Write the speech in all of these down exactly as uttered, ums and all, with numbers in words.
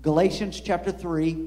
Galatians chapter three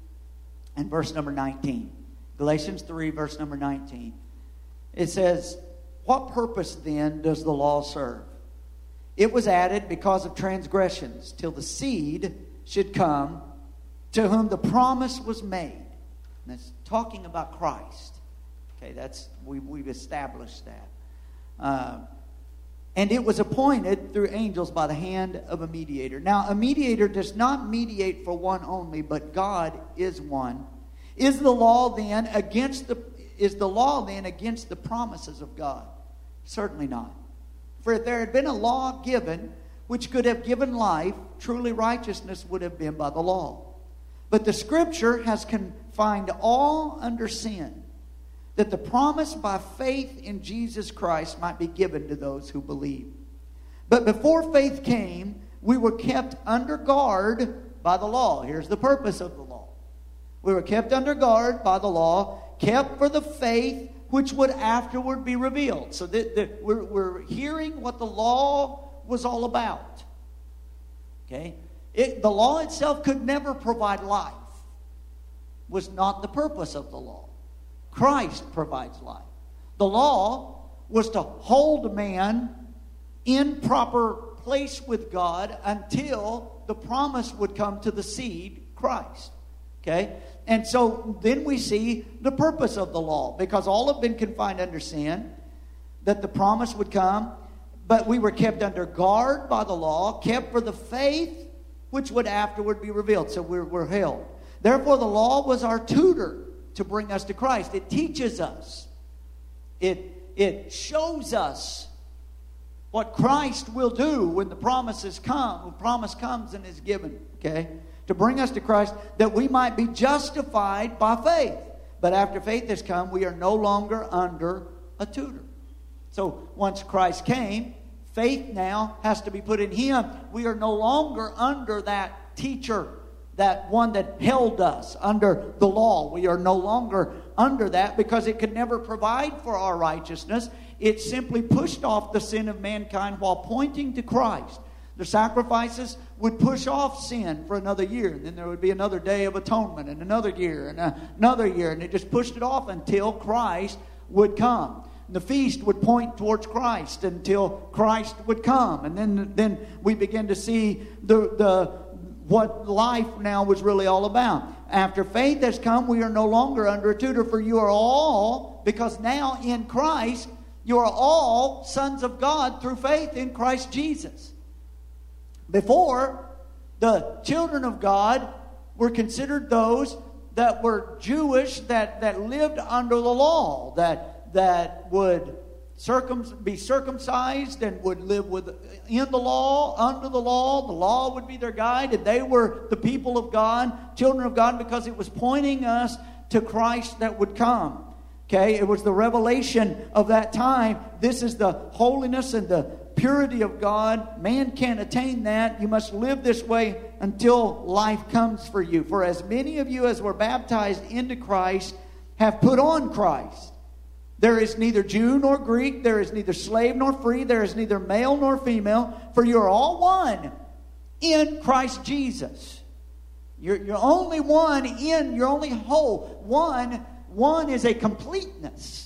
and verse number nineteen. Galatians three, verse number nineteen. It says, "What purpose then does the law serve? It was added because of transgressions, till the seed should come to whom the promise was made." And that's talking about Christ. Okay, that's we, we've established that. Uh, and it was appointed through angels by the hand of a mediator. Now, a mediator does not mediate for one only, but God is one. Is the law then against the is the law then against the promises of God? Certainly not. For if there had been a law given which could have given life, truly righteousness would have been by the law. But the Scripture has confined all under sin, that the promise by faith in Jesus Christ might be given to those who believe. But before faith came, we were kept under guard by the law. Here's the purpose of the law. We were kept under guard by the law, kept for the faith which would afterward be revealed. So that, that we're, we're hearing what the law was all about. Okay? It, the law itself could never provide life. Was not the purpose of the law. Christ provides life. The law was to hold man in proper place with God until the promise would come to the seed, Christ. Okay? And so then we see the purpose of the law, because all have been confined under sin, that the promise would come, but we were kept under guard by the law, kept for the faith which would afterward be revealed. So we're, we're held. Therefore the law was our tutor to bring us to Christ. It teaches us. It, it shows us what Christ will do when the promises come, when promise comes and is given. Okay? To bring us to Christ, that we might be justified by faith. But after faith has come, we are no longer under a tutor. So once Christ came, faith now has to be put in Him. We are no longer under that teacher, that one that held us under the law. We are no longer under that, because it could never provide for our righteousness. It simply pushed off the sin of mankind while pointing to Christ. The sacrifices would push off sin for another year. And then there would be another day of atonement, and another year, and another year. And it just pushed it off until Christ would come. And the feast would point towards Christ until Christ would come. And then, then we begin to see the, the what life now was really all about. After faith has come, we are no longer under a tutor. For you are all, because now in Christ, you are all sons of God through faith in Christ Jesus. Before, the children of God were considered those that were Jewish, that, that lived under the law, that, that would circum, be circumcised and would live with, in the law, under the law. The law would be their guide, and they were the people of God, children of God, because it was pointing us to Christ that would come. Okay, it was the revelation of that time. This is the holiness and the purity of God. Man can't attain that. You must live this way until life comes for you. For as many of you as were baptized into Christ have put on Christ. There is neither Jew nor Greek. There is neither slave nor free. There is neither male nor female. For you are all one in Christ Jesus. You're, you're only one in, you're only whole. One, one is a completeness.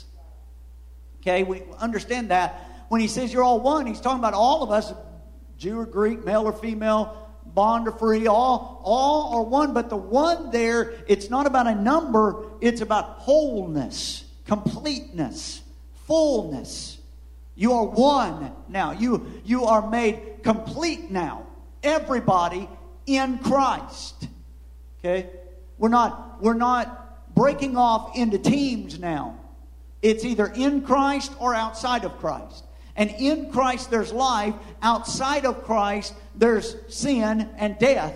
Okay, we understand that. When he says you're all one, he's talking about all of us, Jew or Greek, male or female, bond or free, all, all are one. But the one there, it's not about a number, it's about wholeness, completeness, fullness. You are one now. You, you are made complete now. Everybody in Christ. Okay? We're not, we're not breaking off into teams now. It's either in Christ or outside of Christ. And in Christ there's life. Outside of Christ there's sin and death.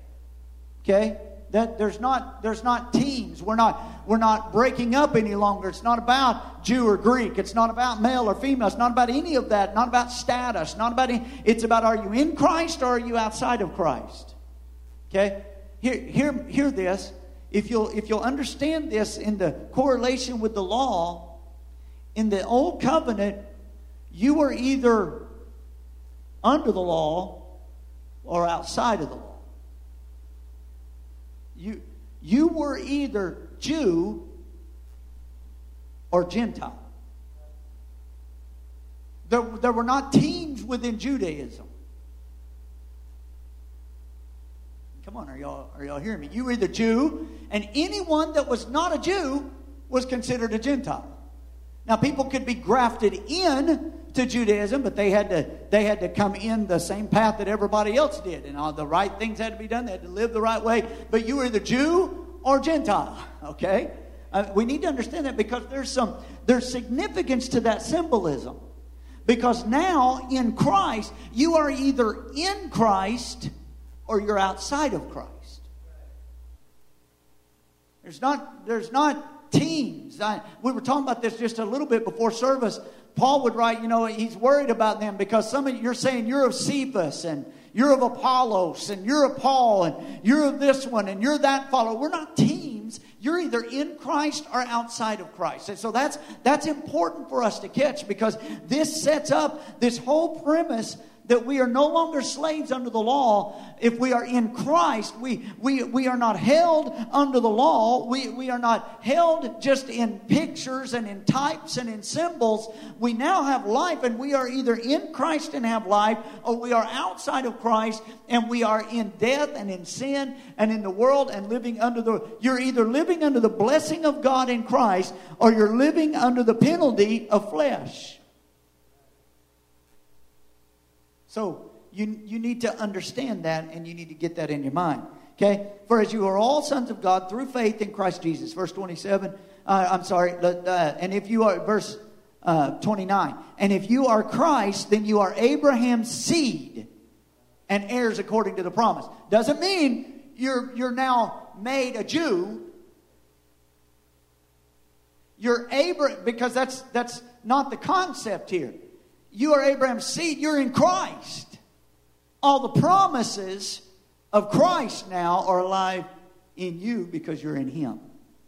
Okay? That there's not there's not teams. We're not we're not breaking up any longer. It's not about Jew or Greek. It's not about male or female. It's not about any of that. Not about status. Not about any, it's about, are you in Christ or are you outside of Christ? Okay? Hear hear hear this. If you'll if you'll understand this in the correlation with the law, in the old covenant, you were either under the law or outside of the law. You were either Jew or Gentile. There, there were not teams within Judaism. Come on, are y'all, are y'all hearing me? You were either Jew, and anyone that was not a Jew was considered a Gentile. Now, people could be grafted in to Judaism, but they had to they had to come in the same path that everybody else did, and all the right things had to be done. They had to live the right way. But you were either Jew or Gentile. Okay, uh, we need to understand that, because there's some there's significance to that symbolism. Because now in Christ, you are either in Christ or you're outside of Christ. There's not there's not teams. I, we were talking about this just a little bit before service. Paul would write, you know, he's worried about them because some of you, you're saying you're of Cephas and you're of Apollos and you're of Paul and you're of this one and you're that follower. We're not teams. You're either in Christ or outside of Christ. And so that's that's important for us to catch, because this sets up this whole premise that we are no longer slaves under the law. If we are in Christ, we we, we are not held under the law. We, we are not held just in pictures and in types and in symbols. We now have life, and we are either in Christ and have life, or we are outside of Christ and we are in death and in sin and in the world and living under the... You're either living under the blessing of God in Christ, or you're living under the penalty of flesh. So you, you need to understand that, and you need to get that in your mind. Okay? For as you are all sons of God through faith in Christ Jesus. Verse twenty-seven. Uh, I'm sorry. Uh, and if you are, verse uh, twenty-nine. And if you are Christ, then you are Abraham's seed and heirs according to the promise. Doesn't mean you're, you're now made a Jew. You're Abraham, because that's, that's not the concept here. You are Abraham's seed. You're in Christ. All the promises of Christ now are alive in you because you're in Him.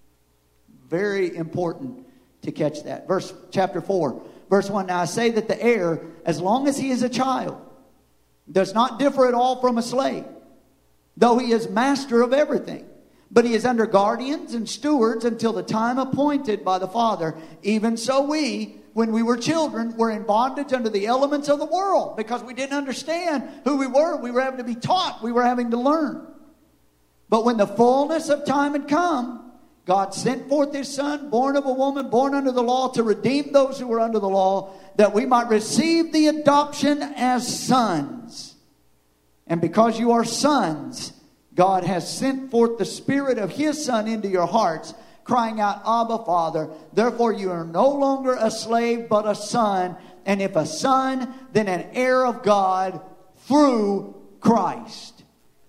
Very important to catch that. Verse chapter four, verse one. Now I say that the heir, as long as he is a child, does not differ at all from a slave, though he is master of everything. But he is under guardians and stewards until the time appointed by the Father. Even so we, when we were children, were in bondage under the elements of the world, because we didn't understand who we were. We were having to be taught. We were having to learn. But when the fullness of time had come, God sent forth His Son, born of a woman, born under the law, to redeem those who were under the law, that we might receive the adoption as sons. And because you are sons, God has sent forth the Spirit of His Son into your hearts, crying out, Abba, Father. Therefore you are no longer a slave, but a son. And if a son, then an heir of God through Christ.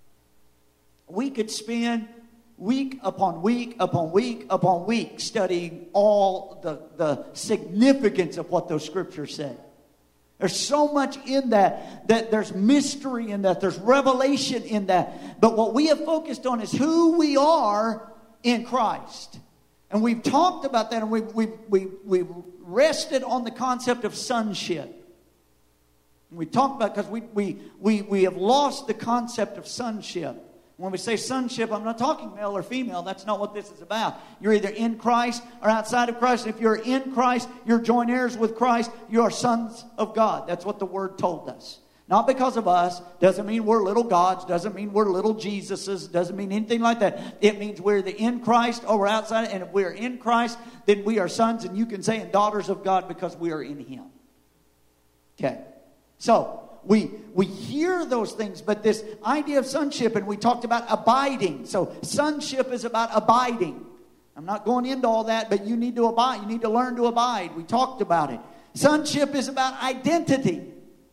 We could spend week upon week upon week upon week studying all the, the significance of what those scriptures say. There's so much in that, that there's mystery in that, there's revelation in that. But what we have focused on is who we are in Christ. And we've talked about that, and we've, we've, we've, we've rested on the concept of sonship. And we talked about, because we, we, we, we have lost the concept of sonship. When we say sonship, I'm not talking male or female. That's not what this is about. You're either in Christ or outside of Christ. If you're in Christ, you're joint heirs with Christ. You are sons of God. That's what the Word told us. Not because of us. Doesn't mean we're little gods. Doesn't mean we're little Jesuses. Doesn't mean anything like that. It means we're the in Christ or we're outside. And if we're in Christ, then we are sons, and you can say, and daughters of God, because we are in Him. Okay. So we we hear those things, but this idea of sonship, and we talked about abiding. So sonship is about abiding. I'm not going into all that, but you need to abide. You need to learn to abide. We talked about it. Sonship is about identity.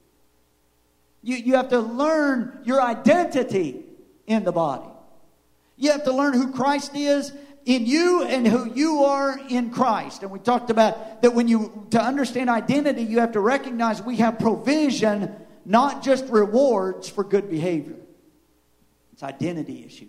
You, you have to learn your identity in the body. You have to learn who Christ is in you and who you are in Christ. And we talked about that when you, to understand identity, you have to recognize we have provision, not just rewards for good behavior. It's identity issues.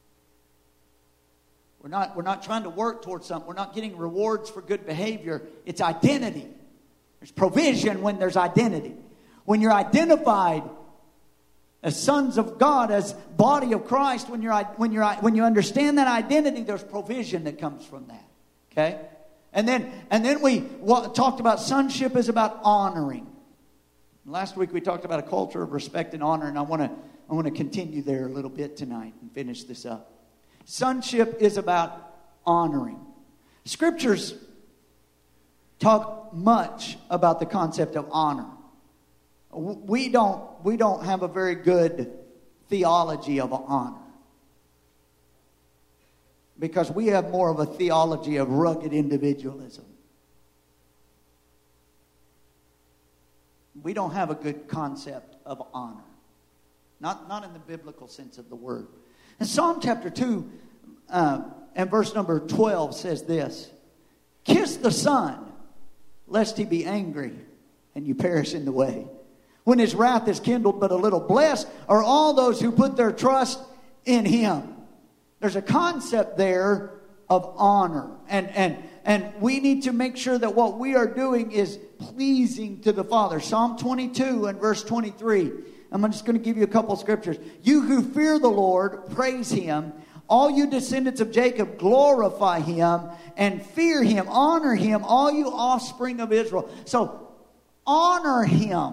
We're not, we're not trying to work towards something. We're not getting rewards for good behavior. It's identity. There's provision when there's identity. When you're identified As sons of God, as body of Christ, when you're when you're when you understand that identity, there's provision that comes from that. Okay, and then and then we talked about sonship is about honoring. Last week we talked about a culture of respect and honor, and I want to I want to continue there a little bit tonight and finish this up. Sonship is about honoring. Scriptures talk much about the concept of honor. We don't we don't have a very good theology of honor, because we have more of a theology of rugged individualism. We don't have a good concept of honor. Not, not in the biblical sense of the word. And Psalm chapter two uh, and verse number twelve says this: "Kiss the Son, lest he be angry, and you perish in the way. When his wrath is kindled but a little, blessed are all those who put their trust in him." There's a concept there of honor. And, and, and we need to make sure that what we are doing is pleasing to the Father. Psalm twenty-two and verse twenty-three. I'm just going to give you a couple scriptures. "You who fear the Lord, praise him. All you descendants of Jacob, glorify him and fear him. Honor him, all you offspring of Israel." So, honor him.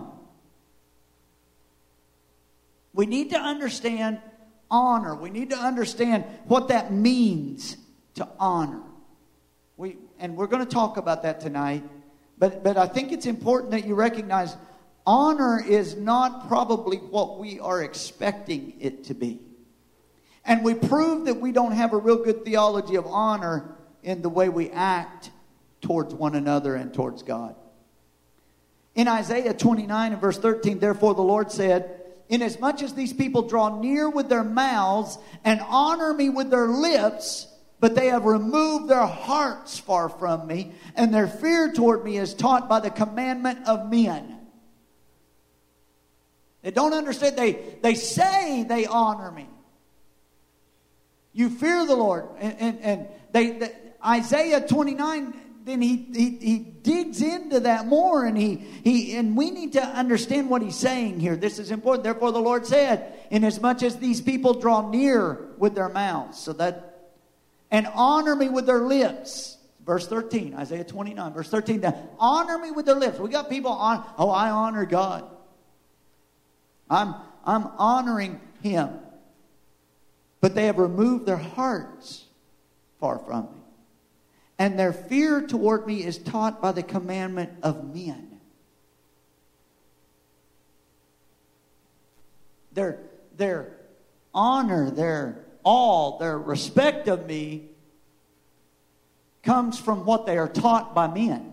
We need to understand honor. We need to understand what that means to honor. We and we're going to talk about that tonight. But but I think it's important that you recognize honor is not probably what we are expecting it to be. And we prove that we don't have a real good theology of honor in the way we act towards one another and towards God. In Isaiah twenty-nine and verse thirteen, "Therefore the Lord said, inasmuch as these people draw near with their mouths and honor me with their lips, but they have removed their hearts far from me, and their fear toward me is taught by the commandment of men." They don't understand. They, they say they honor me. You fear the Lord. And, and, and they, the, Isaiah twenty-nine, then he, he, he digs into that more. And he, he and we need to understand what he's saying here. This is important. "Therefore the Lord said, inasmuch as these people draw near with their mouths," so that, "and honor me with their lips." Verse thirteen, Isaiah twenty-nine, verse thirteen. "Honor me with their lips." We got people on, "Oh, I honor God. I'm, I'm honoring him. But they have removed their hearts far from me. And their fear toward me is taught by the commandment of men." Their, their honor, their awe, their respect of me comes from what they are taught by men.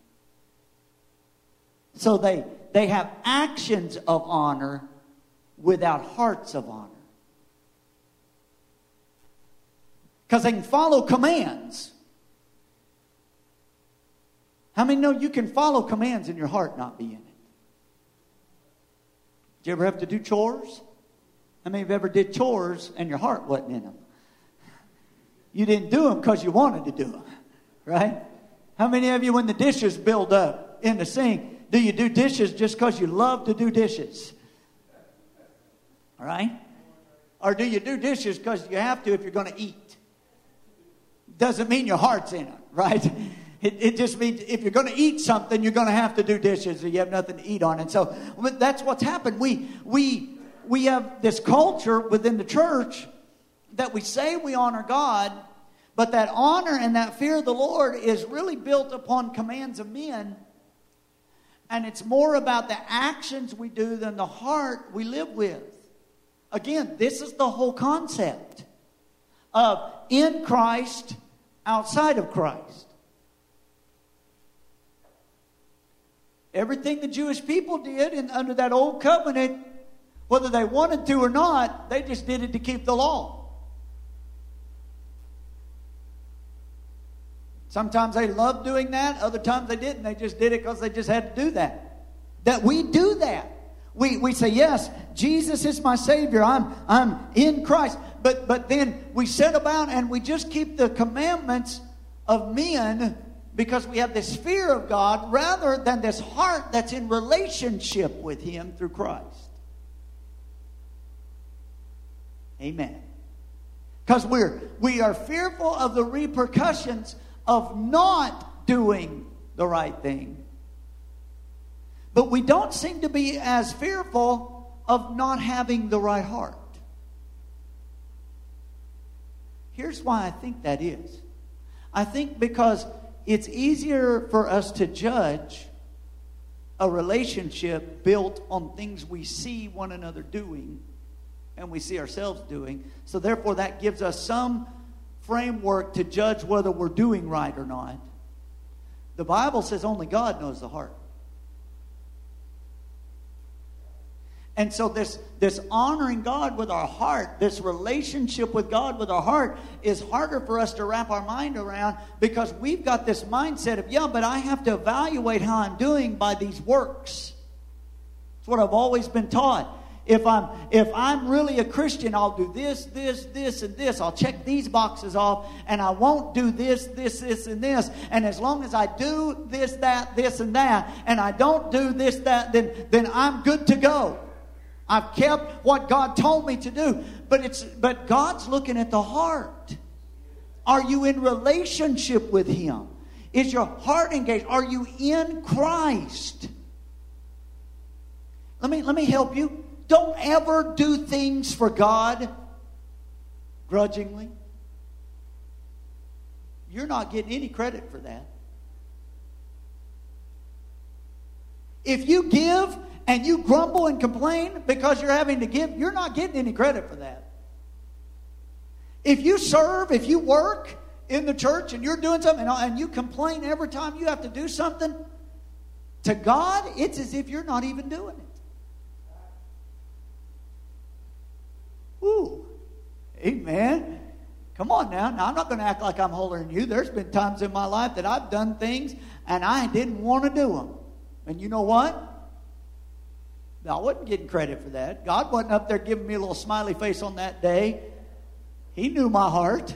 So they, they have actions of honor without hearts of honor. Because they can follow commands. How many know you can follow commands and your heart not be in it? Did you ever have to do chores? How many of you ever did chores and your heart wasn't in them? You didn't do them because you wanted to do them, right? How many of you, when the dishes build up in the sink, do you do dishes just because you love to do dishes? All right? Or do you do dishes because you have to if you're going to eat? Doesn't mean your heart's in it, right? It, it just means if you're going to eat something, you're going to have to do dishes or you have nothing to eat on. And so that's what's happened. We, we, we have this culture within the church that we say we honor God, but that honor and that fear of the Lord is really built upon commands of men. And it's more about the actions we do than the heart we live with. Again, this is the whole concept of in Christ, outside of Christ. Everything the Jewish people did in, under that old covenant, whether they wanted to or not, they just did it to keep the law. Sometimes they loved doing that. Other times they didn't. They just did it because they just had to do that. That we do that. We we say, yes, Jesus is my Savior. I'm I'm in Christ. But but then we set about and we just keep the commandments of men because we have this fear of God rather than this heart that's in relationship with Him through Christ. Amen. Because we're we are fearful of the repercussions of not doing the right thing. But we don't seem to be as fearful of not having the right heart. Here's why I think that is. I think because it's easier for us to judge a relationship built on things we see one another doing and we see ourselves doing. So therefore that gives us some framework to judge whether we're doing right or not. The Bible says only God knows the heart. And so this, this honoring God with our heart, this relationship with God with our heart is harder for us to wrap our mind around because we've got this mindset of, yeah, but I have to evaluate how I'm doing by these works. It's what I've always been taught. If I'm, if I'm really a Christian, I'll do this, this, this, and this. I'll check these boxes off, and I won't do this, this, this, and this. And as long as I do this, that, this, and that, and I don't do this, that, then, then I'm good to go. I've kept what God told me to do. But it's but God's looking at the heart. Are you in relationship with Him? Is your heart engaged? Are you in Christ? Let me, let me help you. Don't ever do things for God grudgingly. You're not getting any credit for that. If you give and you grumble and complain because you're having to give, you're not getting any credit for that. If you serve, if you work in the church and you're doing something and you complain every time you have to do something, to God, it's as if you're not even doing it. Ooh, amen. Come on now. Now, I'm not going to act like I'm holier than you. There's been times in my life that I've done things and I didn't want to do them. And you know what? I wasn't getting credit for that. God wasn't up there giving me a little smiley face on that day. He knew my heart.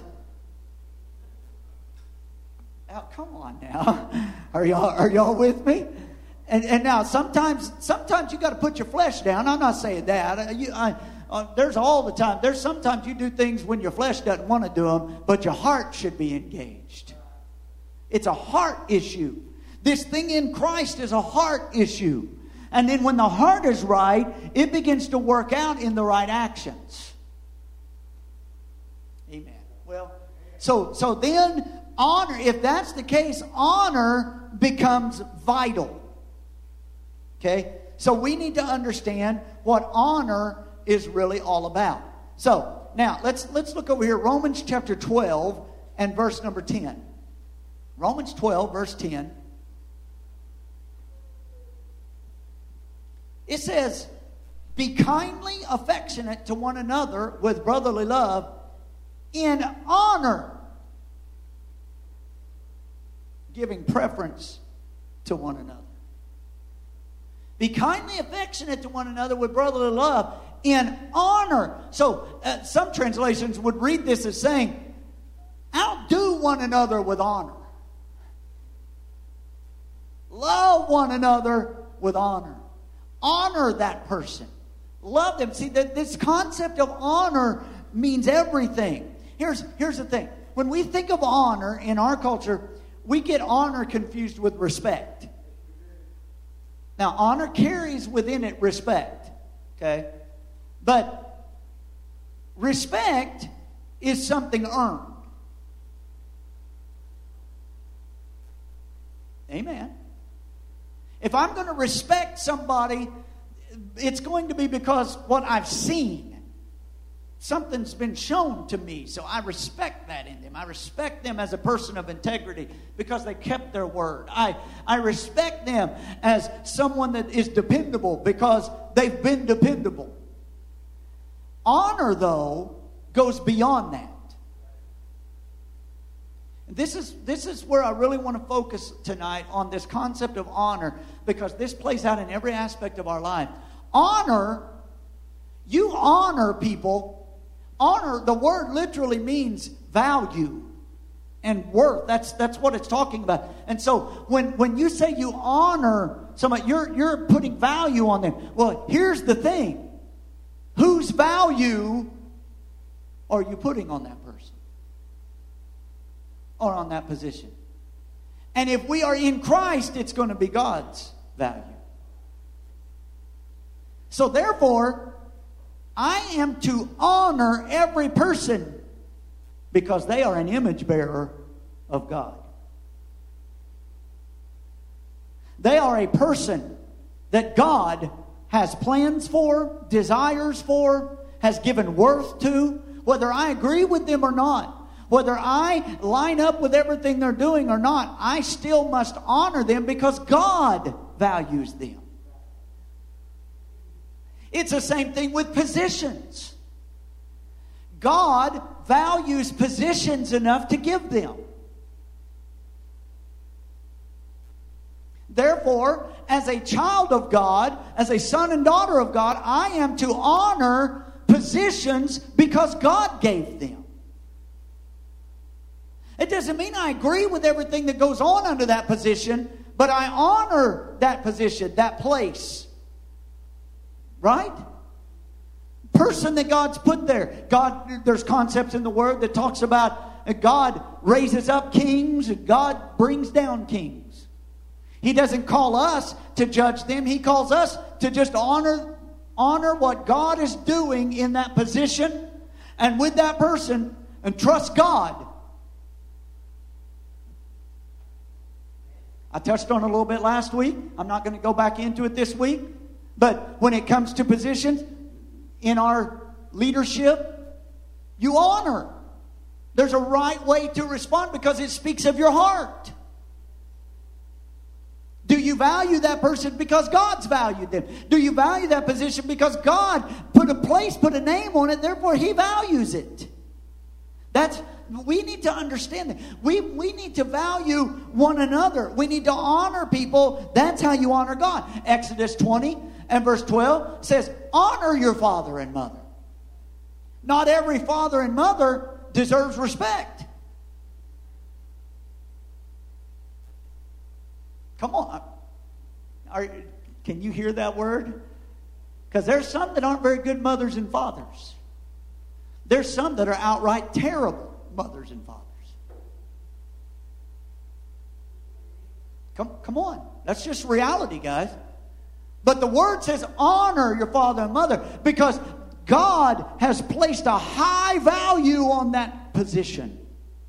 Now, come on now. Are y'all, are y'all with me? And, and now, sometimes sometimes you got to put your flesh down. I'm not saying that. You, I, uh, there's all the time. There's sometimes you do things when your flesh doesn't want to do them, but your heart should be engaged. It's a heart issue. This thing in Christ is a heart issue. And then when the heart is right, it begins to work out in the right actions. Amen. Well, so so then honor, if that's the case, honor becomes vital. Okay? So we need to understand what honor is really all about. So, now let's let's look over here, Romans chapter twelve and verse number ten. Romans twelve, verse ten. It says, be kindly affectionate to one another with brotherly love in honor, giving preference to one another. Be kindly affectionate to one another with brotherly love in honor. So uh, some translations would read this as saying, outdo one another with honor. Love one another with honor. Honor that person. Love them. See, that this concept of honor means everything. Here's, here's the thing. When we think of honor in our culture, we get honor confused with respect. Now, honor carries within it respect. Okay? But respect is something earned. Amen. If I'm going to respect somebody, it's going to be because what I've seen. Something's been shown to me, so I respect that in them. I respect them as a person of integrity because they kept their word. I, I respect them as someone that is dependable because they've been dependable. Honor, though, goes beyond that. This is, this is where I really want to focus tonight on this concept of honor, because this plays out in every aspect of our life. Honor, you honor people. Honor, the word literally means value and worth. That's, that's what it's talking about. And so when, when you say you honor somebody, you're, you're putting value on them. Well, here's the thing. Whose value are you putting on that person or on that position? And if we are in Christ, it's going to be God's value. So therefore, I am to honor every person because they are an image bearer of God. They are a person that God has plans for, desires for, has given worth to, whether I agree with them or not. Whether I line up with everything they're doing or not, I still must honor them because God values them. It's the same thing with positions. God values positions enough to give them. Therefore, as a child of God, as a son and daughter of God, I am to honor positions because God gave them. It doesn't mean I agree with everything that goes on under that position, but I honor that position, that place. Right? Person that God's put there. God, there's concepts in the Word that talks about God raises up kings and God brings down kings. He doesn't call us to judge them. He calls us to just honor, honor what God is doing in that position and with that person and trust God. I touched on it a little bit last week. I'm not going to go back into it this week. But when it comes to positions in our leadership, you honor. There's a right way to respond because it speaks of your heart. Do you value that person because God's valued them? Do you value that position because God put a place, put a name on it, therefore He values it? That's, we need to understand that. We, we need to value one another. We need to honor people. That's how you honor God. Exodus twenty and verse twelve says, honor your father and mother. Not every father and mother deserves respect. Come on. Are, can you hear that word? Because there's some that aren't very good mothers and fathers. There's some that are outright terrible mothers and fathers. Come, come on. That's just reality, guys. But the Word says honor your father and mother because God has placed a high value on that position.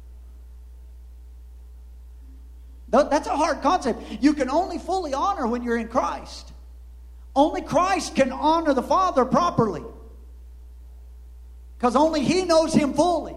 That's a hard concept. You can only fully honor when you're in Christ. Only Christ can honor the Father properly. Because only He knows Him fully.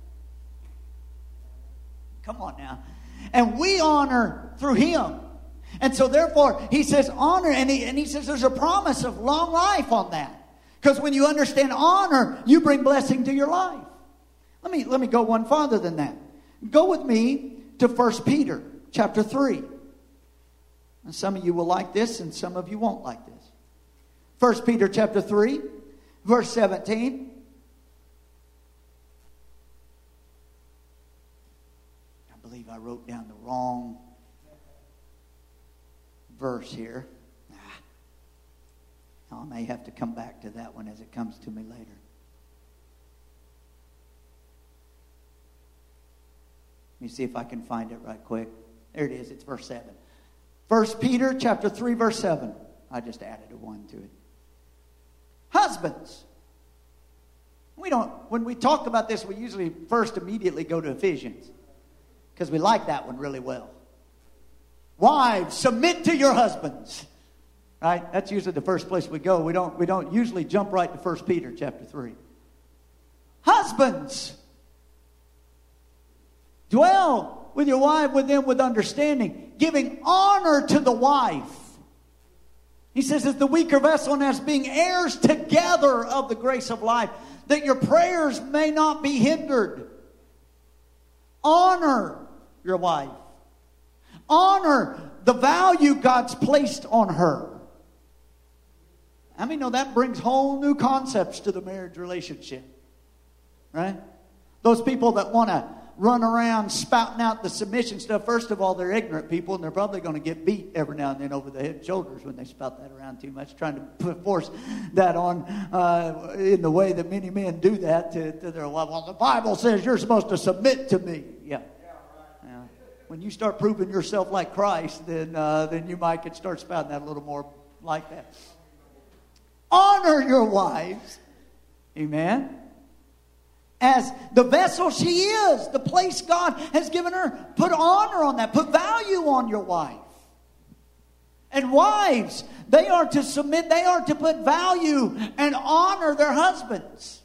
Come on now. And we honor through Him. And so therefore, He says honor. And He, and he says there's a promise of long life on that. Because when you understand honor, you bring blessing to your life. Let me, let me go one farther than that. Go with me to First Peter chapter three. And some of you will like this and some of you won't like this. First Peter chapter three, verse seventeen. I believe I wrote down the wrong verse here. Ah. I may have to come back to that one as it comes to me later. Let me see if I can find it right quick. There it is. It's verse seven. First Peter chapter three, verse seven. I just added a one to it. Husbands. We don't, when we talk about this, we usually first immediately go to Ephesians. Because we like that one really well. Wives, submit to your husbands. Right? That's usually the first place we go. We don't, we don't usually jump right to First Peter chapter three. Husbands. Dwell with your wife, with them with understanding, giving honor to the wife. He says, as the weaker vessel and as being heirs together of the grace of life, that your prayers may not be hindered. Honor your wife. Honor the value God's placed on her. How many know that brings whole new concepts to the marriage relationship? Right? Those people that want to run around spouting out the submission stuff. First of all, they're ignorant people, and they're probably going to get beat every now and then over the head and shoulders when they spout that around too much, trying to put, force that on uh, in the way that many men do that to, to their wife. Well, the Bible says you're supposed to submit to me. Yeah. yeah. When you start proving yourself like Christ, then uh, then you might could start spouting that a little more like that. Honor your wives. Amen. As the vessel she is, the place God has given her. Put honor on that. Put value on your wife. And wives, they are to submit, they are to put value and honor their husbands.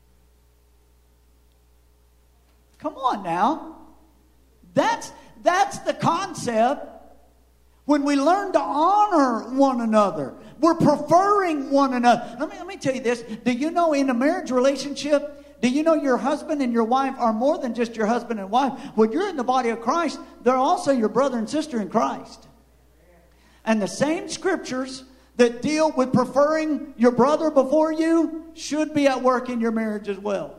Come on now. That's, that's the concept. When we learn to honor one another, we're preferring one another. Let me, let me tell you this. Do you know in a marriage relationship, do you know your husband and your wife are more than just your husband and wife? When you're in the body of Christ, they're also your brother and sister in Christ. And the same scriptures that deal with preferring your brother before you should be at work in your marriage as well.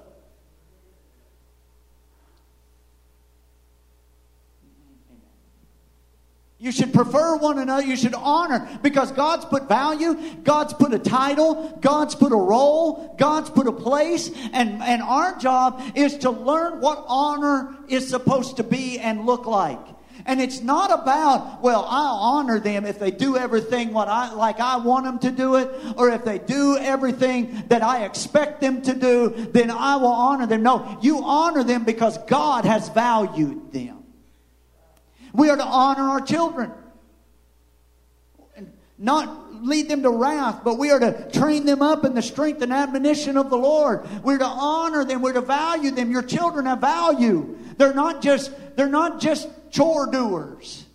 You should prefer one another. You should honor, because God's put value. God's put a title. God's put a role. God's put a place. And, and our job is to learn what honor is supposed to be and look like. And it's not about, well, I'll honor them if they do everything what I like I want them to do it, or if they do everything that I expect them to do, then I will honor them. No, you honor them because God has valued them. We are to honor our children. Not lead them to wrath, but we are to train them up in the strength and admonition of the Lord. We're to honor them. We're to value them. Your children have value. They're not just, they're not just chore doers.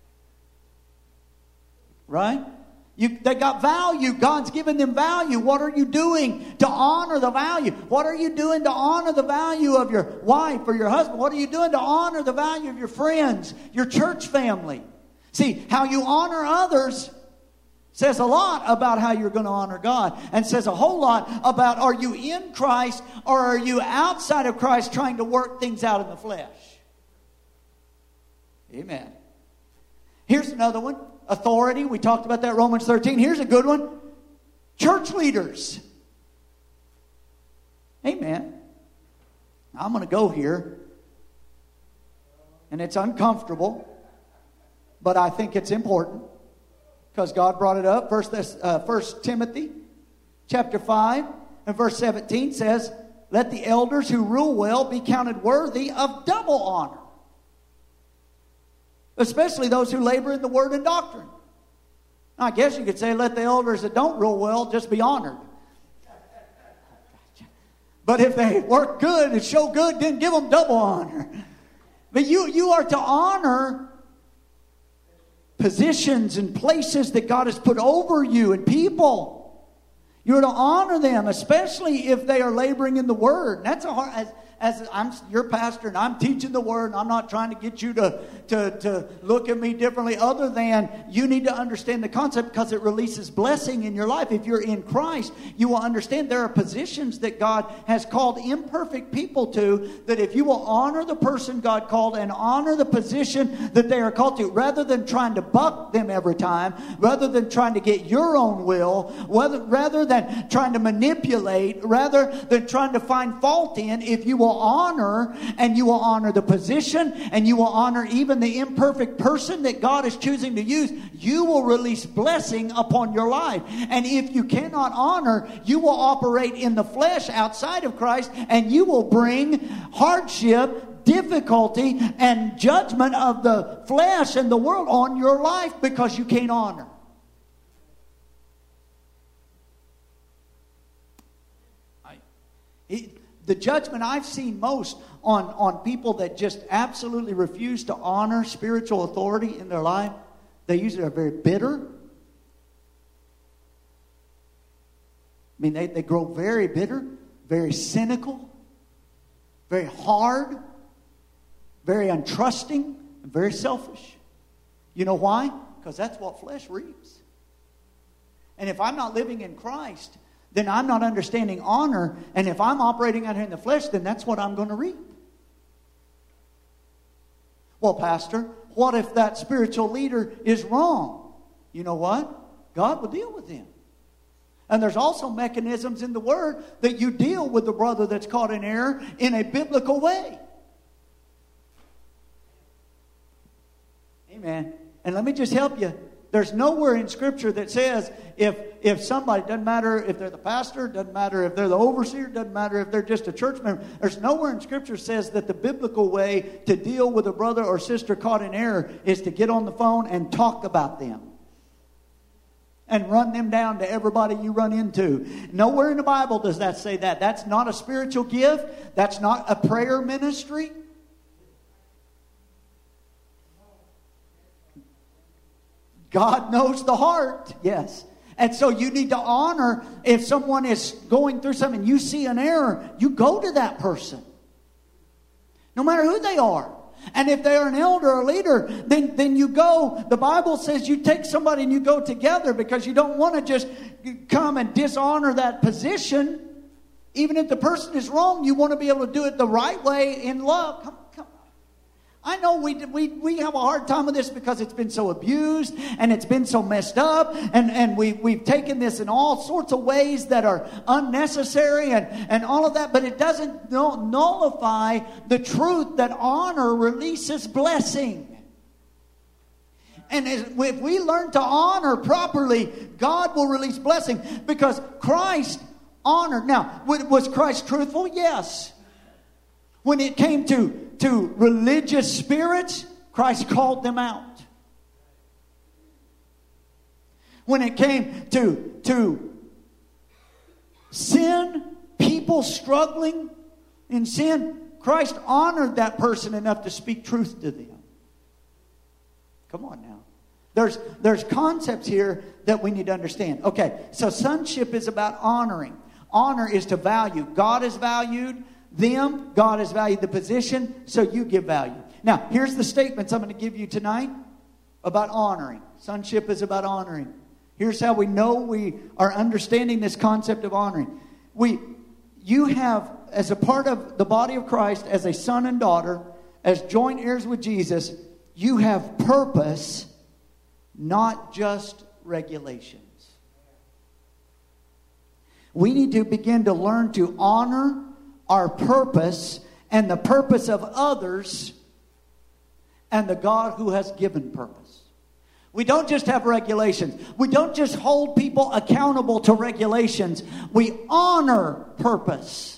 Right? You, they got value. God's given them value. What are you doing to honor the value? What are you doing to honor the value of your wife or your husband? What are you doing to honor the value of your friends, your church family? See, how you honor others says a lot about how you're going to honor God, and says a whole lot about, are you in Christ or are you outside of Christ trying to work things out in the flesh? Amen. Here's another one. Authority. We talked about that, Romans thirteen. Here's a good one. Church leaders. Amen. I'm going to go here. And it's uncomfortable. But I think it's important. Because God brought it up. First, uh, First Timothy chapter five and verse seventeen says, let the elders who rule well be counted worthy of double honor, especially those who labor in the word and doctrine. Now, I guess you could say, let the elders that don't rule well just be honored. But if they work good and show good, then give them double honor. But you, you are to honor positions and places that God has put over you and people. You're to honor them, especially if they are laboring in the word. And that's a hard... As, As I'm your pastor and I'm teaching the word, and I'm not trying to get you to, to, to look at me differently, other than you need to understand the concept, because it releases blessing in your life. If you're in Christ, you will understand there are positions that God has called imperfect people to, that if you will honor the person God called and honor the position that they are called to, rather than trying to buck them every time, rather than trying to get your own will, rather, rather than trying to manipulate, rather than trying to find fault in, if you will honor, and you will honor the position, and you will honor even the imperfect person that God is choosing to use, you will release blessing upon your life. And if you cannot honor, you will operate in the flesh outside of Christ, and you will bring hardship, difficulty, and judgment of the flesh and the world on your life because you can't honor. I, it, The judgment I've seen most on, on people that just absolutely refuse to honor spiritual authority in their life, they usually are very bitter. I mean, they, they grow very bitter, very cynical, very hard, very untrusting, and very selfish. You know why? Because that's what flesh reaps. And if I'm not living in Christ, then I'm not understanding honor. And if I'm operating out here in the flesh, then that's what I'm going to reap. Well, Pastor, what if that spiritual leader is wrong? You know what? God will deal with them. And there's also mechanisms in the Word that you deal with the brother that's caught in error in a biblical way. Amen. And let me just help you. There's nowhere in Scripture that says if if somebody, doesn't matter if they're the pastor, doesn't matter if they're the overseer, doesn't matter if they're just a church member. There's nowhere in Scripture says that the biblical way to deal with a brother or sister caught in error is to get on the phone and talk about them. And run them down to everybody you run into. Nowhere in the Bible does that say that. That's not a spiritual gift. That's not a prayer ministry. God knows the heart. Yes. And so you need to honor if someone is going through something and you see an error, you go to that person. No matter who they are. And if they're an elder or a leader, then, then you go. The Bible says you take somebody and you go together because you don't want to just come and dishonor that position. Even if the person is wrong, you want to be able to do it the right way in love. Come, come. I know we, we, we have a hard time with this because it's been so abused and it's been so messed up. And, and we, we've taken this in all sorts of ways that are unnecessary and, and all of that. But it doesn't nullify the truth that honor releases blessing. And if we learn to honor properly, God will release blessing because Christ honored. Now, was Christ truthful? Yes. When it came to To religious spirits, Christ called them out. When it came to, to sin, people struggling in sin, Christ honored that person enough to speak truth to them. Come on now. There's, there's concepts here that we need to understand. Okay, so sonship is about honoring. Honor is to value. God is valued. Them, God has valued the position, so you give value. Now, here's the statements I'm going to give you tonight about honoring. Sonship is about honoring. Here's how we know we are understanding this concept of honoring. We, you have, as a part of the body of Christ, as a son and daughter, as joint heirs with Jesus, you have purpose, not just regulations. We need to begin to learn to honor our purpose and the purpose of others and the God who has given purpose. We don't just have regulations. We don't just hold people accountable to regulations. We honor purpose.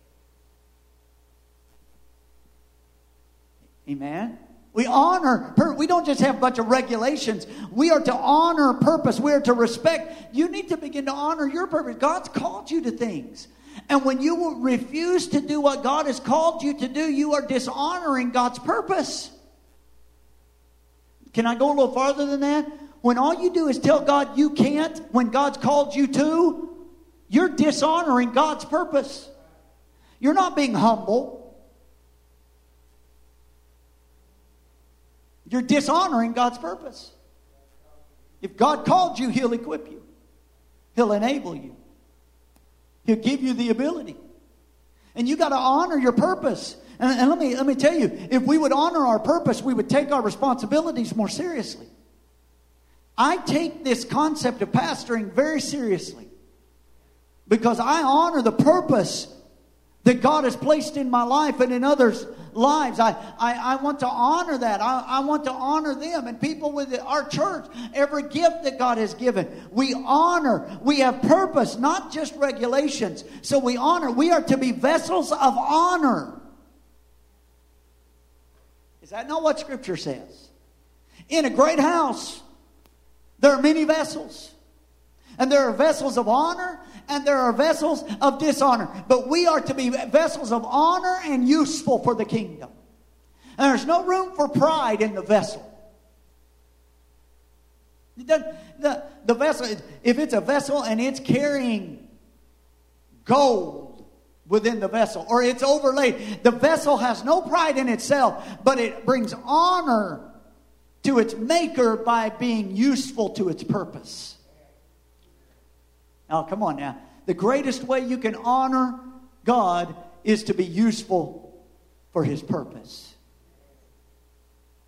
Amen. We honor, we don't just have a bunch of regulations. We are to honor purpose. We are to respect. You need to begin to honor your purpose. God's called you to things. And when you refuse to do what God has called you to do, you are dishonoring God's purpose. Can I go a little farther than that? When all you do is tell God you can't, when God's called you to, you're dishonoring God's purpose. You're not being humble. You're dishonoring God's purpose. If God called you, He'll equip you. He'll enable you. He'll give you the ability. And you got to honor your purpose. And, and let me let me tell you, if we would honor our purpose, we would take our responsibilities more seriously. I take this concept of pastoring very seriously because I honor the purpose that God has placed in my life and in others' lives. I, I, I want to honor that. I, I want to honor them and people with our church. Every gift that God has given, we honor. We have purpose, not just regulations. So we honor. We are to be vessels of honor. Is that not what Scripture says? In a great house, there are many vessels. And there are vessels of honor and there are vessels of dishonor. But we are to be vessels of honor and useful for the kingdom. And there's no room for pride in the vessel. The, the, the vessel, if it's a vessel and it's carrying gold within the vessel or it's overlaid, the vessel has no pride in itself, but it brings honor to its maker by being useful to its purpose. Now, come on now. The greatest way you can honor God is to be useful for His purpose.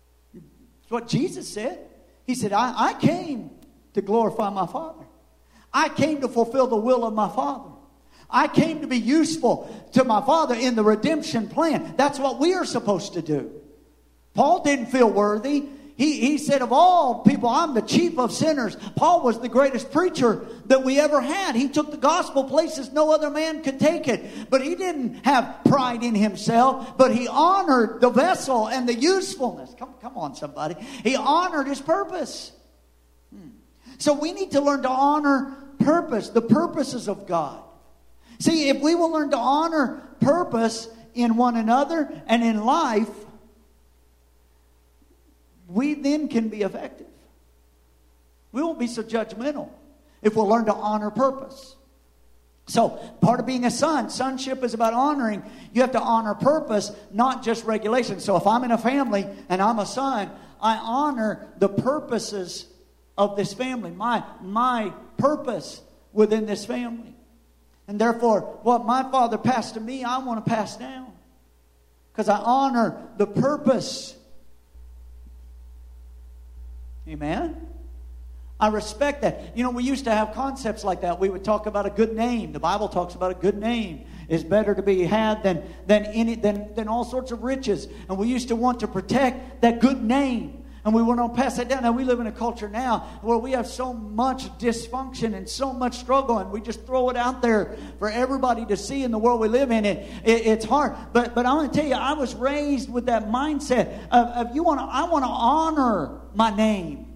That's what Jesus said. He said, I, I came to glorify my Father. I came to fulfill the will of my Father. I came to be useful to my Father in the redemption plan. That's what we are supposed to do. Paul didn't feel worthy. He, he said, of all people, I'm the chief of sinners. Paul was the greatest preacher that we ever had. He took the gospel places no other man could take it. But he didn't have pride in himself, but he honored the vessel and the usefulness. Come, come on, somebody. He honored his purpose. Hmm. So we need to learn to honor purpose, the purposes of God. See, if we will learn to honor purpose in one another and in life, we then can be effective. We won't be so judgmental if we'll learn to honor purpose. So, part of being a son, sonship is about honoring. You have to honor purpose, not just regulation. So, if I'm in a family and I'm a son, I honor the purposes of this family, my, my purpose within this family. And therefore, what my father passed to me, I want to pass down. Because I honor the purpose. Amen? I respect that. You know, we used to have concepts like that. We would talk about a good name. The Bible talks about a good name is better to be had than, than, any, than, than all sorts of riches. And we used to want to protect that good name. And we want to pass that down. Now, we live in a culture now where we have so much dysfunction and so much struggle, and we just throw it out there for everybody to see in the world we live in. It, it it's hard. But but I want to tell you, I was raised with that mindset of, of you want to. I want to honor my name.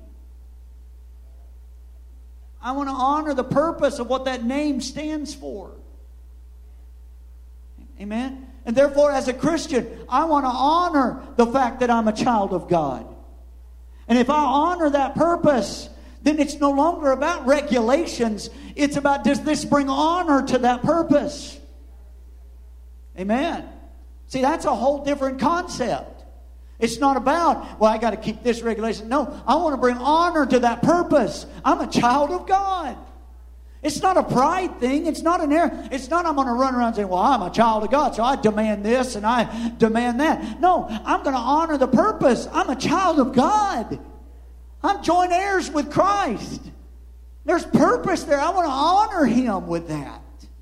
I want to honor the purpose of what that name stands for. Amen. And therefore, as a Christian, I want to honor the fact that I'm a child of God. And if I honor that purpose, then it's no longer about regulations. It's about, does this bring honor to that purpose? Amen. See, that's a whole different concept. It's not about, well, I got to keep this regulation. No, I want to bring honor to that purpose. I'm a child of God. It's not a pride thing. It's not an error. It's not I'm going to run around saying, well, I'm a child of God, so I demand this and I demand that. No, I'm going to honor the purpose. I'm a child of God. I'm joint heirs with Christ. There's purpose there. I want to honor Him with that.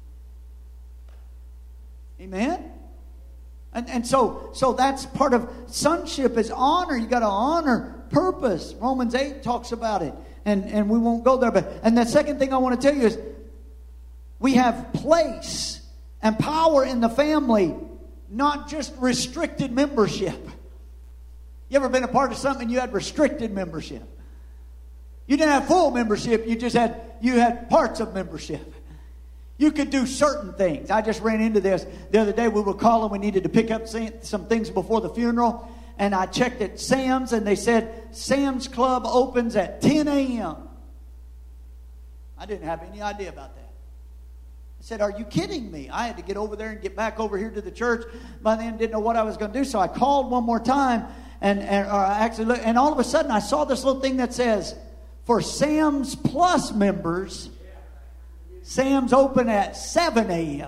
Amen? And, and so, so that's part of sonship is honor. You got to honor purpose. Romans eight talks about it. And, and we won't go there. But and the second thing I want to tell you is we have place and power in the family, not just restricted membership. You ever been a part of something and you had restricted membership? You didn't have full membership. You just had you had parts of membership. You could do certain things. I just ran into this the other day. We were calling. We needed to pick up some things before the funeral. And I checked at Sam's, and they said Sam's Club opens at ten a.m. I didn't have any idea about that. I said, are you kidding me? I had to get over there and get back over here to the church. By then, didn't know what I was going to do. So I called one more time, and, and or I actually looked, and all of a sudden, I saw this little thing that says, for Sam's Plus members, Sam's open at seven a.m.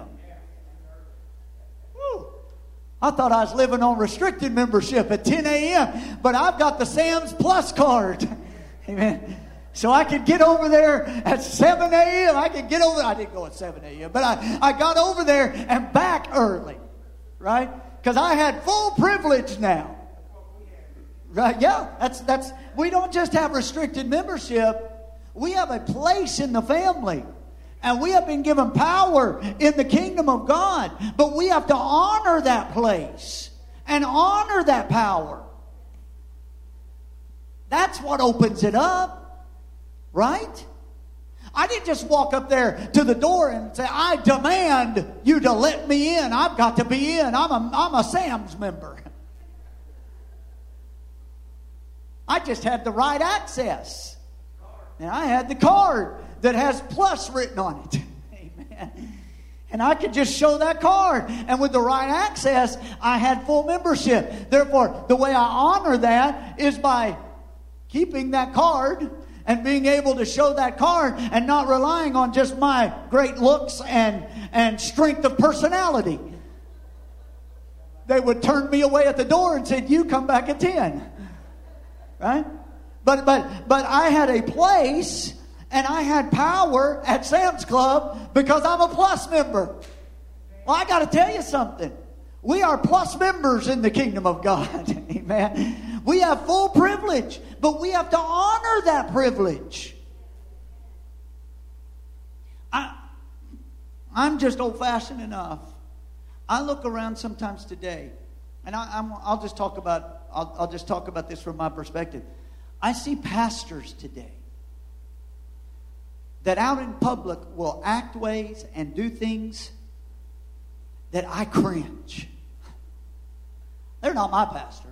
I thought I was living on restricted membership at ten a.m. But I've got the Sam's Plus card. Amen. So I could get over there at seven a.m. I could get over. I didn't go at seven a.m. But I, I got over there and back early. Right? Because I had full privilege now. Right? Yeah. That's that's. We don't just have restricted membership. We have a place in the family. And we have been given power in the kingdom of God. But we have to honor that place and honor that power. That's what opens it up. Right? I didn't just walk up there to the door and say, I demand you to let me in. I've got to be in. I'm a, I'm a Sam's member. I just had the right access. And I had the card that has plus written on it. Amen. And I could just show that card. And with the right access, I had full membership. Therefore, the way I honor that is by keeping that card and being able to show that card and not relying on just my great looks and, and strength of personality. They would turn me away at the door and said, you come back at ten. Right? But but but I had a place and I had power at Sam's Club because I'm a plus member. Well, I got to tell you something. We are plus members in the kingdom of God. Amen. We have full privilege, but we have to honor that privilege. I, I'm just old-fashioned enough. I look around sometimes today, and I, I'm, I'll just talk about I'll, I'll just talk about this from my perspective. I see pastors today that out in public will act ways and do things that I cringe. They're not my pastor.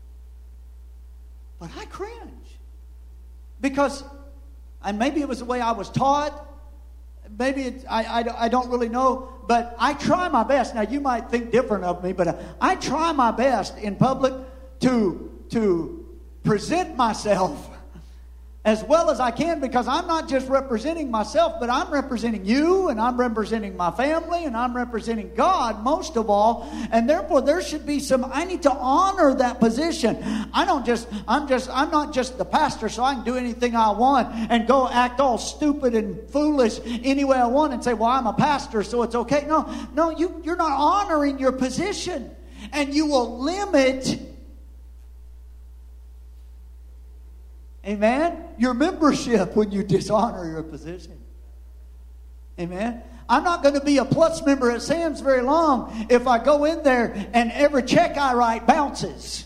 But I cringe. Because, and maybe it was the way I was taught. Maybe it, I, I, I don't really know. But I try my best. Now, you might think different of me, but I, I try my best in public to, to present myself as well as I can, because I'm not just representing myself, but I'm representing you, and I'm representing my family, and I'm representing God most of all. And therefore there should be some, I need to honor that position. I don't just, I'm just, I'm not just the pastor so I can do anything I want and go act all stupid and foolish any way I want and say, well, I'm a pastor so it's okay. No, no, you, you're not honoring your position, and you will limit, amen, your membership when you dishonor your position. Amen. I'm not going to be a plus member at Sam's very long if I go in there and every check I write bounces.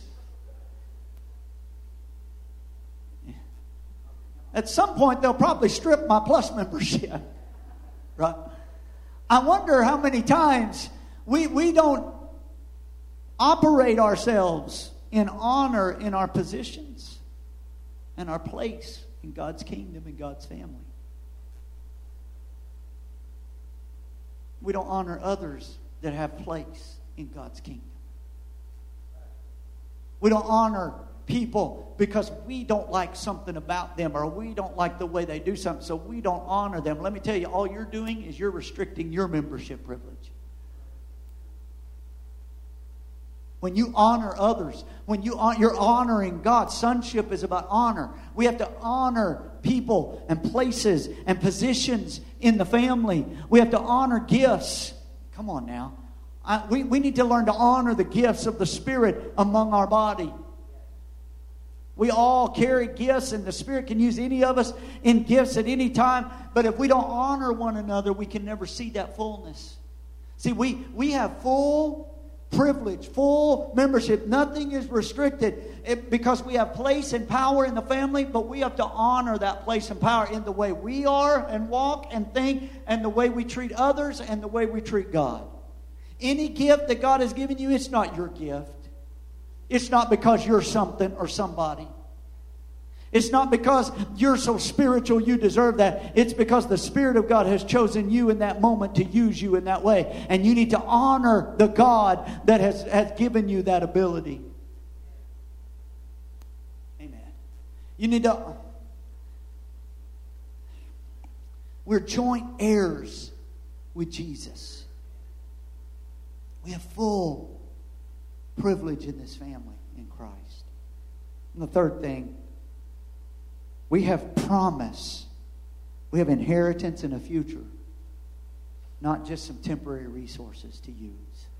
At some point they'll probably strip my plus membership. Right? I wonder how many times we, we don't operate ourselves in honor in our positions and our place in God's kingdom and God's family. We don't honor others that have place in God's kingdom. We don't honor people because we don't like something about them, or we don't like the way they do something, so we don't honor them. Let me tell you, all you're doing is you're restricting your membership privilege. When you honor others, when you, you're honoring God. Sonship is about honor. We have to honor people and places and positions in the family. We have to honor gifts. Come on now. I, we, we need to learn to honor the gifts of the Spirit among our body. We all carry gifts, and the Spirit can use any of us in gifts at any time. But if we don't honor one another, we can never see that fullness. See, we, we have full privilege, full membership. Nothing is restricted it, because we have place and power in the family, but we have to honor that place and power in the way we are and walk and think, and the way we treat others, and the way we treat God. Any gift that God has given you, it's not your gift. It's not because you're something or somebody. It's not because you're so spiritual you deserve that. It's because the Spirit of God has chosen you in that moment to use you in that way. And you need to honor the God that has, has given you that ability. Amen. You need to... We're joint heirs with Jesus. We have full privilege in this family in Christ. And the third thing, we have promise. We have inheritance and a future. Not just some temporary resources to use.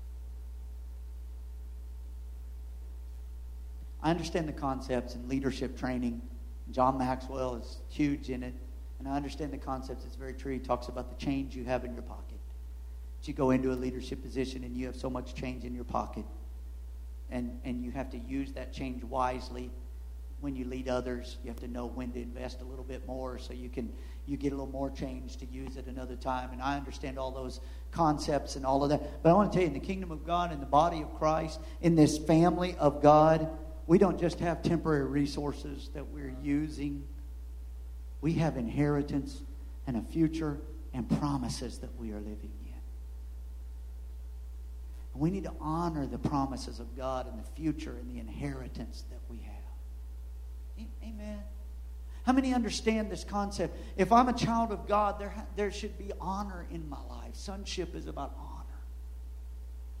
I understand the concepts in leadership training. John Maxwell is huge in it. And I understand the concepts. It's very true. He talks about the change you have in your pocket. You go into a leadership position and you have so much change in your pocket. And, and you have to use that change wisely. When you lead others, you have to know when to invest a little bit more so you can you get a little more change to use at another time. And I understand all those concepts and all of that. But I want to tell you, in the kingdom of God, in the body of Christ, in this family of God, we don't just have temporary resources that we're using. We have inheritance and a future and promises that we are living in. And we need to honor the promises of God and the future and the inheritance that we have. Amen. How many understand this concept? If I'm a child of God, there, there should be honor in my life. Sonship is about honor.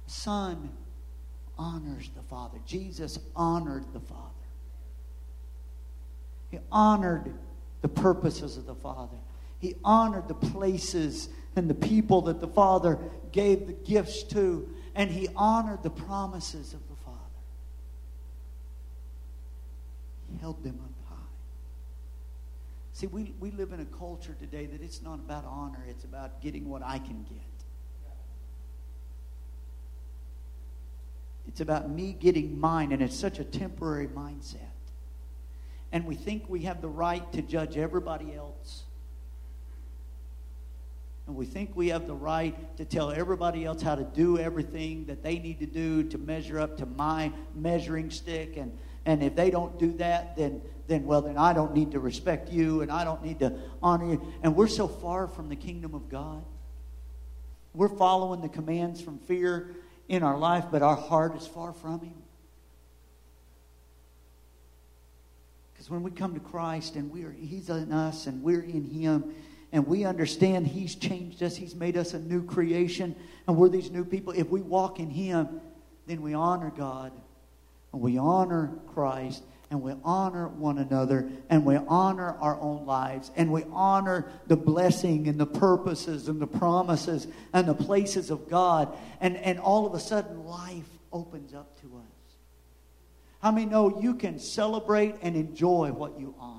Son honors the Father. Jesus honored the Father. He honored the purposes of the Father. He honored the places and the people that the Father gave the gifts to. And He honored the promises of the Father. He held them up high. See, we, we live in a culture today that it's not about honor. It's about getting what I can get. It's about me getting mine. And it's such a temporary mindset. And we think we have the right to judge everybody else. And we think we have the right to tell everybody else how to do everything that they need to do to measure up to my measuring stick. And, and if they don't do that, then, then, well, then I don't need to respect you and I don't need to honor you. And we're so far from the kingdom of God. We're following the commands from fear in our life, but our heart is far from Him. Because when we come to Christ and we are, He's in us and we're in Him, and we understand He's changed us, He's made us a new creation, and we're these new people. If we walk in Him, then we honor God, and we honor Christ, and we honor one another, and we honor our own lives, and we honor the blessing and the purposes and the promises and the places of God. And, and all of a sudden, life opens up to us. How many know you can celebrate and enjoy what you honor?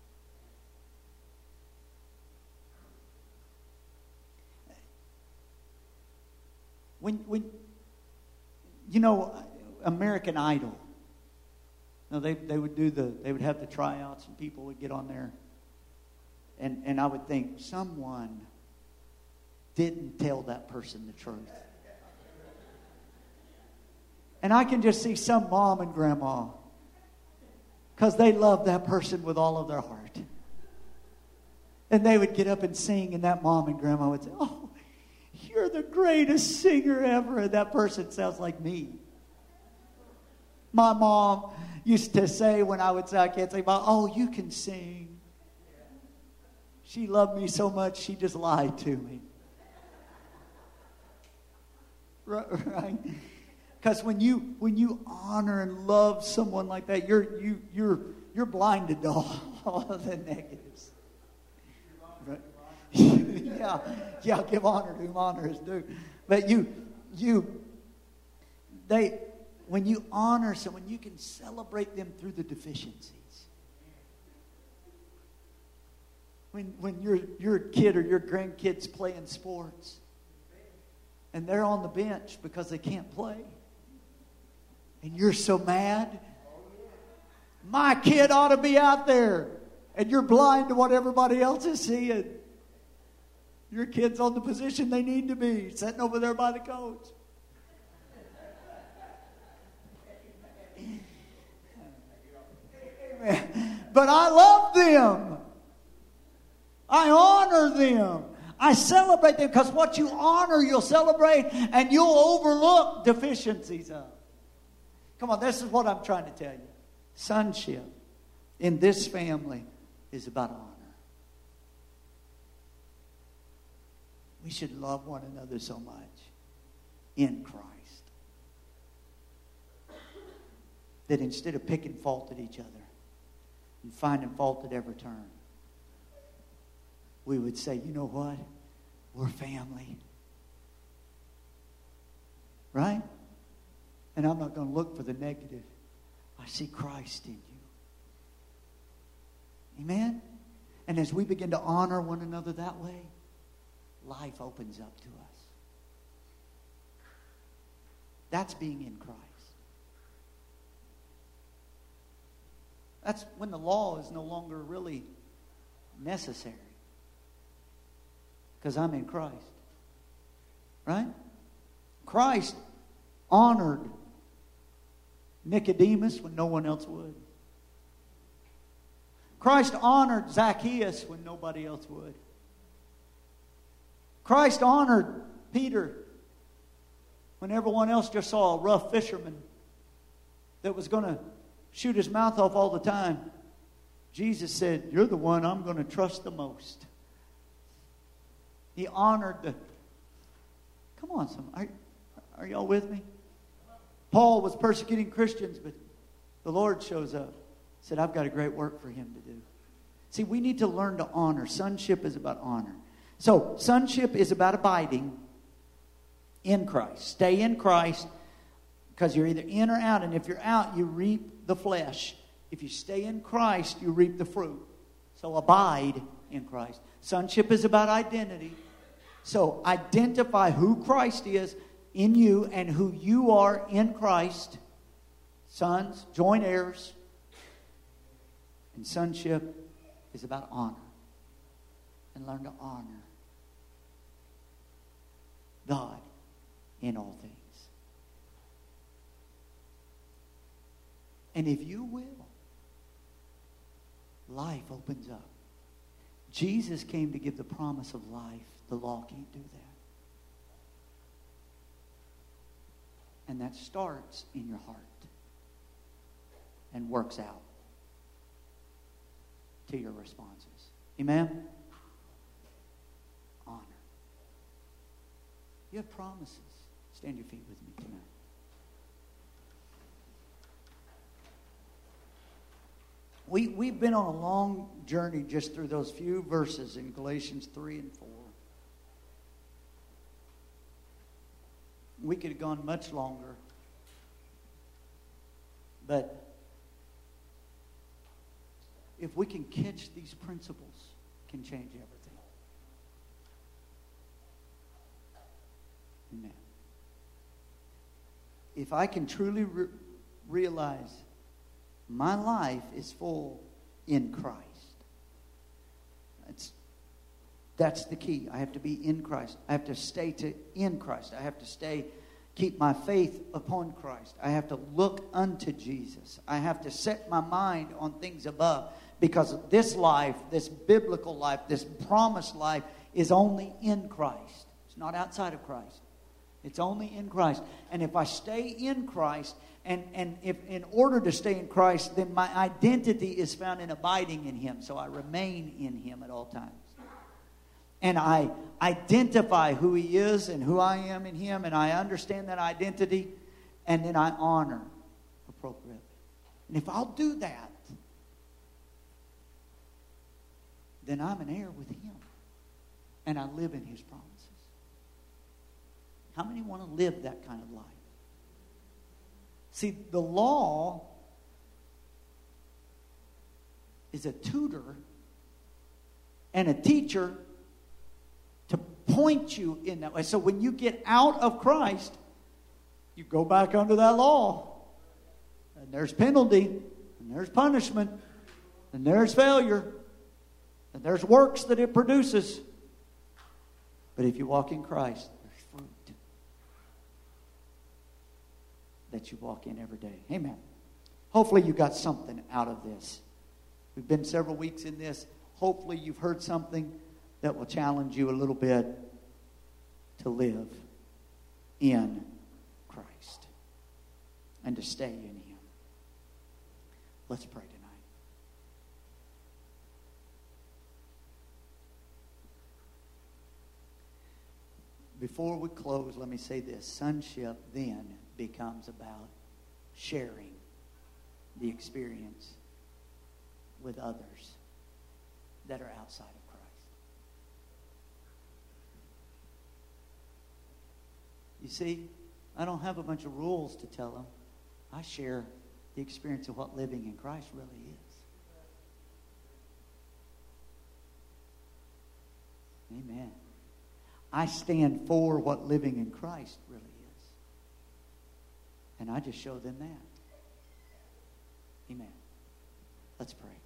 When, when, you know, American Idol. No, they they would do the they would have the tryouts and people would get on there, and and I would think someone didn't tell that person the truth. And I can just see some mom and grandma, because they love that person with all of their heart, and they would get up and sing, and that mom and grandma would say, "Oh, you're the greatest singer ever," and that person sounds like me. My mom used to say when I would say, I can't say, "Oh, you can sing." She loved me so much, she just lied to me. Right? Because when you when you honor and love someone like that, you're you you're you're blinded to all, all of the negatives. Right? yeah, yeah. Give honor to whom honor is due. But you you they. When you honor someone, you can celebrate them through the deficiencies. When when your your kid or your grandkid's playing sports, and they're on the bench because they can't play, and you're so mad. My kid ought to be out there, and you're blind to what everybody else is seeing. Your kid's on the position they need to be, sitting over there by the coach. But I love them. I honor them. I celebrate them, because what you honor, you'll celebrate, and you'll overlook deficiencies of. Come on, this is what I'm trying to tell you. Sonship in this family is about honor. We should love one another so much in Christ that instead of picking fault at each other and finding fault at every turn, we would say, you know what? We're family. Right? And I'm not going to look for the negative. I see Christ in you. Amen? And as we begin to honor one another that way, life opens up to us. That's being in Christ. That's when the law is no longer really necessary. Because I'm in Christ. Right? Christ honored Nicodemus when no one else would. Christ honored Zacchaeus when nobody else would. Christ honored Peter when everyone else just saw a rough fisherman that was going to shoot his mouth off all the time. Jesus said, you're the one I'm going to trust the most. He honored the... Come on, some. Are, are y'all with me? Paul was persecuting Christians, but the Lord shows up. said, I've got a great work for him to do. See, we need to learn to honor. Sonship is about honor. So, sonship is about abiding in Christ. Stay in Christ, because you're either in or out. And if you're out, you reap the flesh. If you stay in Christ, you reap the fruit. So abide in Christ. Sonship is about identity. So identify who Christ is in you and who you are in Christ. Sons, joint heirs. And sonship is about honor. And learn to honor God in all things. And if you will, life opens up. Jesus came to give the promise of life. The law can't do that. And that starts in your heart and works out to your responses. Amen? Honor. You have promises. Stand your feet with me tonight. We, we've been on a long journey just through those few verses in Galatians three and four. We could have gone much longer. But if we can catch these principles, it can change everything. Amen. If I can truly re- realize my life is full in Christ. That's, that's the key. I have to be in Christ. I have to stay to in Christ. I have to stay, keep my faith upon Christ. I have to look unto Jesus. I have to set my mind on things above. Because this life, this biblical life, this promised life is only in Christ. It's not outside of Christ. It's only in Christ. And if I stay in Christ, and, and if in order to stay in Christ, then my identity is found in abiding in Him. So I remain in Him at all times. And I identify who He is and who I am in Him, and I understand that identity, and then I honor appropriately. And if I'll do that, then I'm an heir with Him. And I live in His promises. How many want to live that kind of life? See, the law is a tutor and a teacher to point you in that way. So when you get out of Christ, you go back under that law. And there's penalty, and there's punishment, and there's failure, and there's works that it produces. But if you walk in Christ, there's fruit that you walk in every day. Amen. Hopefully you got something out of this. We've been several weeks in this. Hopefully you've heard something that will challenge you a little bit to live in Christ and to stay in Him. Let's pray tonight. Before we close, let me say this. Sonship then becomes about sharing the experience with others that are outside of Christ. You see, I don't have a bunch of rules to tell them. I share the experience of what living in Christ really is. Amen. I stand for what living in Christ really is. And I just show them that. Amen. Let's pray.